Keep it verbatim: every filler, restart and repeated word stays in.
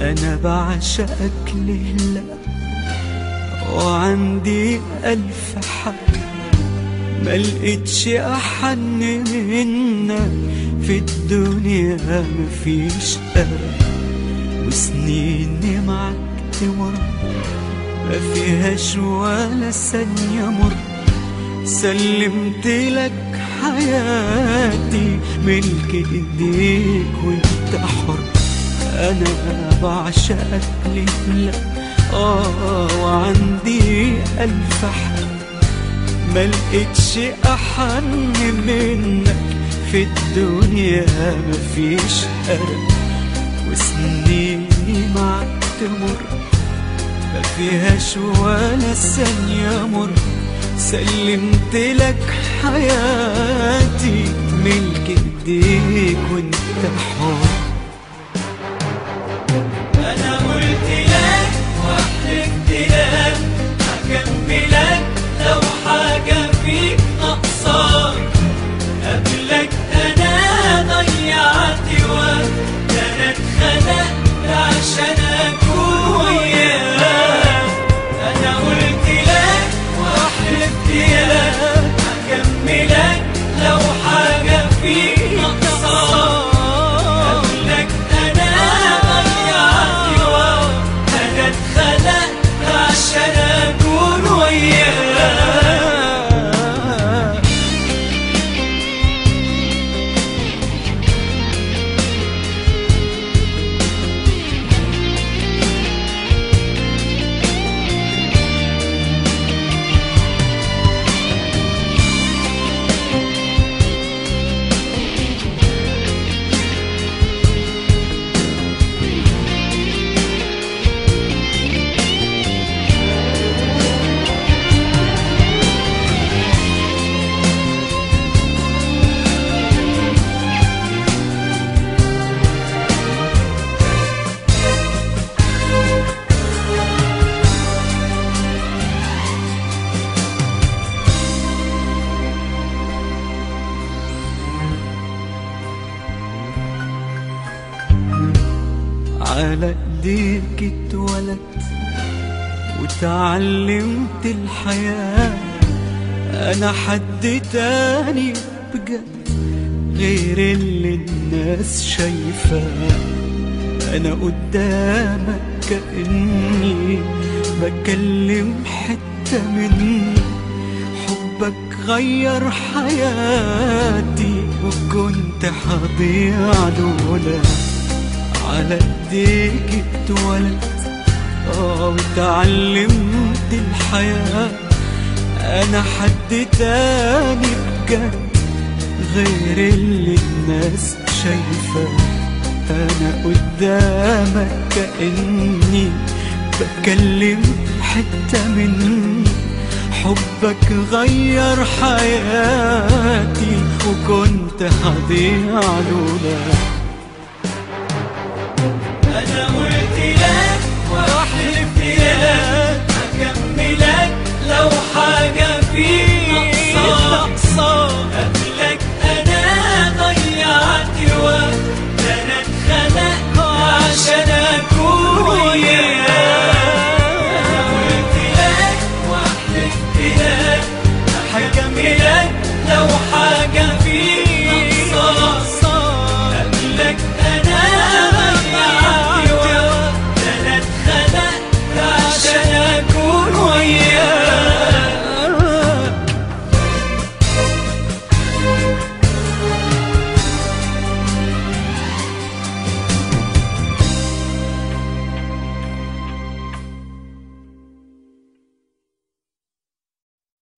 أنا بعشقك لهلا وعندي ألف حق، ملقتش أحن منك في الدنيا، مفيش قرب وسنيني معك تمر ما فيهاش ولا ثانية مر. سلمت لك حياتي ملك ايديك وانت حر. انا بعشقك لهلا اه وعندي الف حق، ملقتش احن منك في الدنيا، مفيش قرب وسنيني معك تمر ما فيهاش ولا ثانية مر. سلمت لك حياتي ملك ايديك وانت حر. انا قلت لك وحلفت لك هكملك لو حاجة فيك ناقصاك. قبلك انا ضيعت وقت، انا اتخلقت عشان اكون وياك. انا قلت لك وحلفت لك هكملك لو حاجة فيك ناقصاك. قبلك انا ضيعت وقت، انا اتخلقت عشان اكون وياك. على ايديك اتولدت وتعلمت الحياة. انا حد تاني بجد غير اللي الناس شايفاه. انا قدامك كأني بكلم حتة مني، حبك غير حياتي وكنت هضيع لولا. على ايديك اتولدت اه وتعلمت الحياة. انا حد تاني بجد غير اللي الناس شايفاه. انا قدامك كأني بتكلم حتة مني، حبك غير حياتي وكنت هضيع لولا. أنا قلت لك وحلفت لك هكملك لو حاجة فيك